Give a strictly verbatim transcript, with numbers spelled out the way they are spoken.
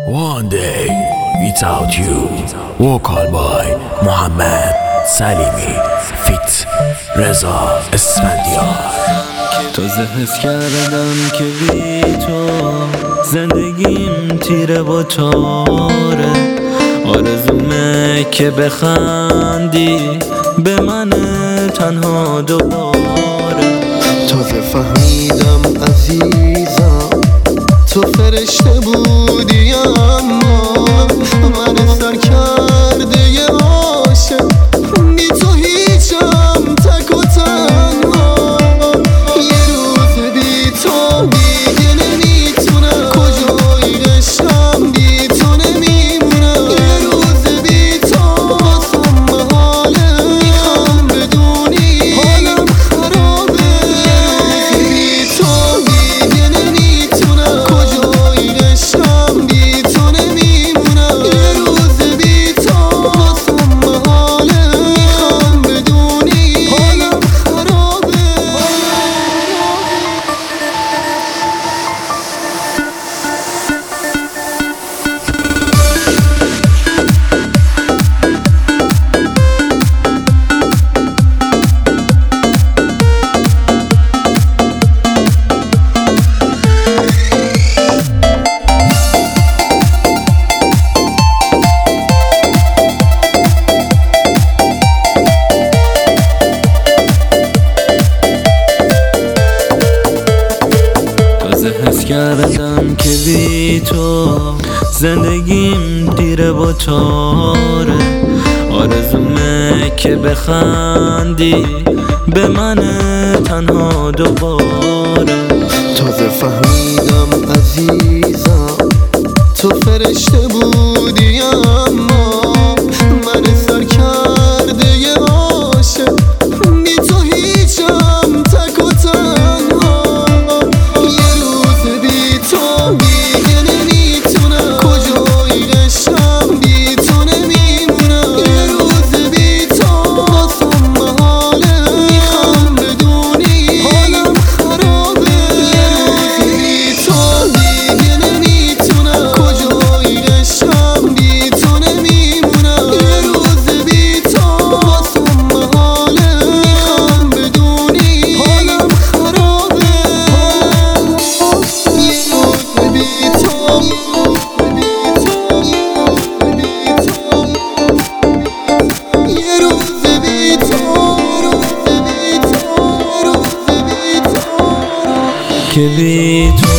One day without you. Vocal by محمد سلیمی فیت رضا اسفندیار. تازه حس کردم که بی تو زندگیم تیره و تاره. آرزومه که بخندی به من تنها دوباره. تازه فهمیدم عزیزم تو فرشته بودی، اما من سر کرده یه عاشق بی تو هیچم تک و تنها. یه روز بی تو دیگه نمیتونم، کجای عشقم بی تو نمیمونم. یه روز بی تو واسم محاله، میخوام بدونی حالم خرابه. یه روز بی تو دیگه نمیتونم، کجای عشقم بی تو نمیمونم. یه روز بی تو واسم محاله، میخوام بدونی حالم خرابه. حس کردم که بی تو زندگیم دیره و تاره. آرزومه که بخندی به من تنها دوباره. تازه فهمیدم عزیزم تو فرشته بودی، اما من سر کرده یه عاشق بی تو هیچم تک و تنها. یه روز بی تو دیگه نمیتونم، کجای عشقم بی تو نمیمونم. یه روز بی تو واسم محاله، میخوام بدونی حالم خرابه. یه روز بی تو دیگه نمیتونم، کجای عشقم بی تو نمیمونم. یه روز بی تو واسم محاله، میخوام بدونی حالم خرابه. یه روز بی تو یه روز بی تو که بی تو